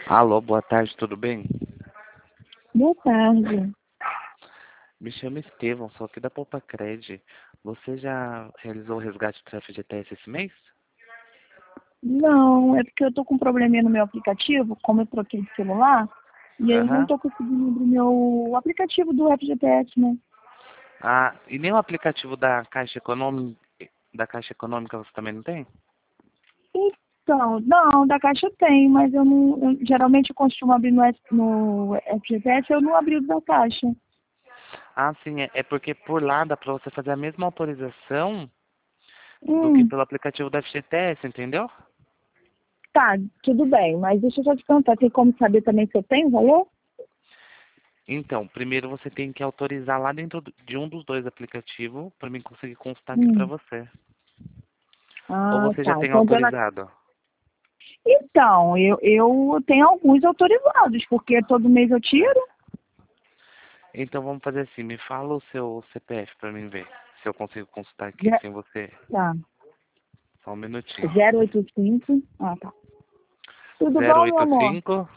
Alô, boa tarde, tudo bem? Boa tarde. Me chamo Estevão, sou aqui da Poupa Cred. Você já realizou o resgate do FGTS esse mês? Não, é porque eu tô com um probleminha no meu aplicativo, como eu troquei de celular, e aí não Aham. tô conseguindo abrir meu aplicativo do FGTS, né? Ah, e nem o aplicativo da Caixa Econômica você também não tem? Então, não, da Caixa tem, mas eu não, geralmente eu costumo abrir no FGTS, eu não abri o da Caixa. Ah, sim, é porque por lá dá pra você fazer a mesma autorização do que Hum, pelo aplicativo da FGTS, entendeu? tá, tudo bem, mas deixa eu só te perguntar, tem como saber também se eu tenho valor? Então, primeiro você tem que autorizar lá dentro de um dos dois aplicativos para mim conseguir constar aqui pra Hum, você. Ou ah, você já tá, tem então dona... autorizado? Então, eu tenho alguns autorizados, porque todo mês eu tiro. Então vamos fazer assim, me fala o seu CPF pra mim ver se eu consigo consultar aqui Já, sem você. tá. Só um minutinho. 085. Ah, tá. Tudo Zero bom, meu oito amor? cinco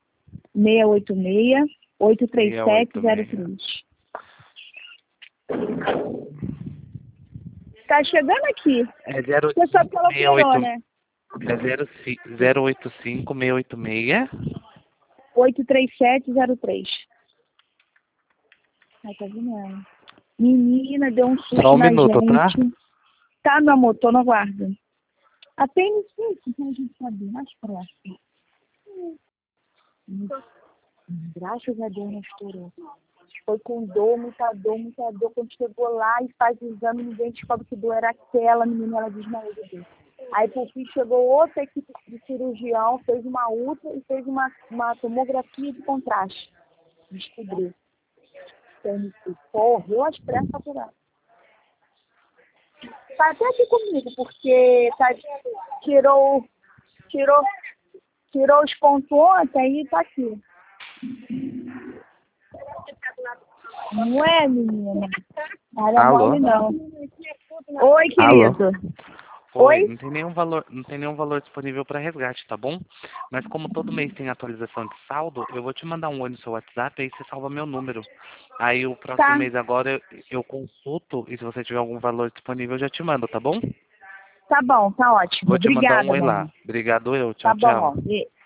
686 686. 83703. Tá chegando aqui. É zero Você sabe que ela seis operou, oito né? é 085 686. 83703. Ai, tá vendo ela? Menina, deu um Só susto um na minuto, tá? gente. Tá, meu amor, tô no guarda. Apenas isso pra gente saber, mais próximo. Graças a Deus não estourou. Foi com dor, muita dor, muita dor. Quando chegou lá e faz o exame, ninguém descobre que dor era aquela, menina, ela desmaiou de dor. Aí, por fim, chegou outra equipe de cirurgião, fez uma ultra e fez uma tomografia de contraste. Descobriu. Correu às pressas por ela. Tá até aqui comigo, porque tirou, tirou, tirou os pontos ontem e tá aqui. Não é, menina? Era Alô? mole, não. Oi, Alô? querido. Oi, Oi? não tem nenhum valor disponível para resgate, tá bom? Mas como todo mês tem atualização de saldo, eu vou te mandar um oi no seu WhatsApp, aí você salva meu número. Aí o próximo Tá. mês agora eu consulto e se você tiver algum valor disponível eu já te mando, tá bom? Tá bom, tá ótimo. Vou te mandar um Obrigada, oi meu amor. lá. Obrigado eu. Tá Tchau, tchau. bom.